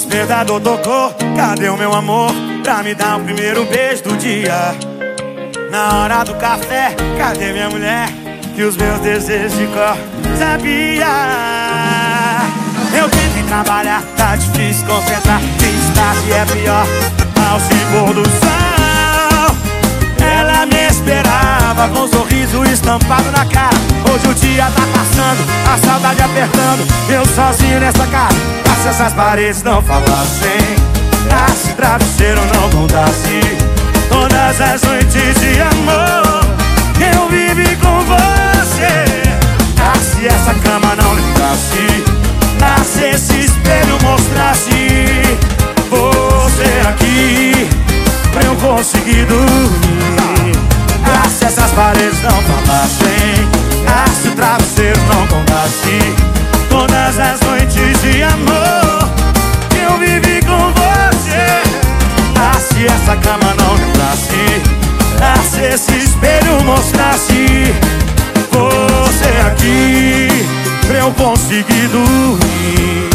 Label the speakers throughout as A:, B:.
A: Despertador tocou, cadê o meu amor? Pra me dar o primeiro beijo do dia. Na hora do café, cadê minha mulher? Que os meus desejos de cor sabia. Eu tentei trabalhar, tá difícil concentrar. Fiz tarde é pior, ao se pôr do sol. Ela me esperava com um sorriso estampado na cara. Hoje o dia tá passando, a saudade apertando. Eu sozinho nessa casa, se essas paredes não falassem, se travesseiro não contasse todas as noites de amor que eu vivi com você. Se essa cama não lembrasse, se esse espelho mostrasse você aqui pra eu conseguir dormir. Se essas paredes não falassem, se o travesseiro não contasse todas as noites de amor que eu vivi com você. Se essa cama não lembrasse, se esse espelho mostrasse você aqui pra eu conseguir dormir.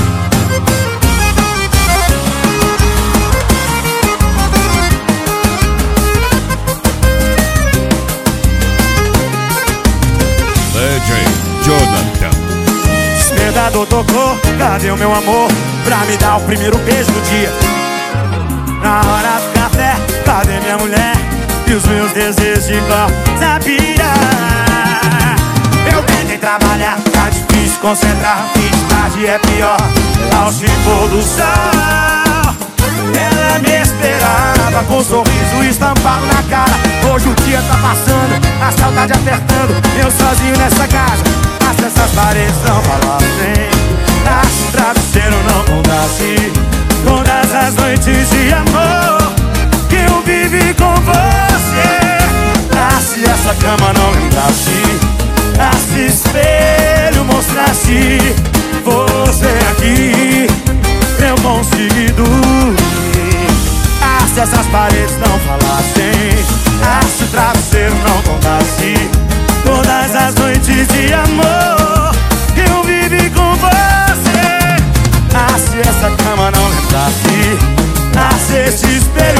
B: DJ Jonathan.
A: Despertador tocou, cadê o meu amor? Pra me dar o primeiro beijo do dia. Na hora do café, cadê minha mulher? E os meus desejos de cor sabia. Eu tentei trabalhar, tá difícil concentrar. Fiz tarde é pior, ao se pôr do sol. Ela me esperava com um sorriso estampado na cara. Hoje o dia tá passando, a saudade apertando. Eu sozinho nessa casa, se essas paredes não falassem, se o travesseiro não contasse todas as noites de amor que eu vivi com você. Se essa cama não lembrasse, se espelho mostrasse você aqui pra eu conseguir dormir. Se essas paredes não falassem, se o travesseiro não contasse todas as noites de amor que eu vivi com você. Se essa cama não lembrasse, se esse espelho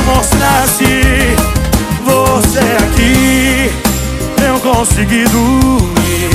A: mostrasse você aqui pra eu conseguir dormir.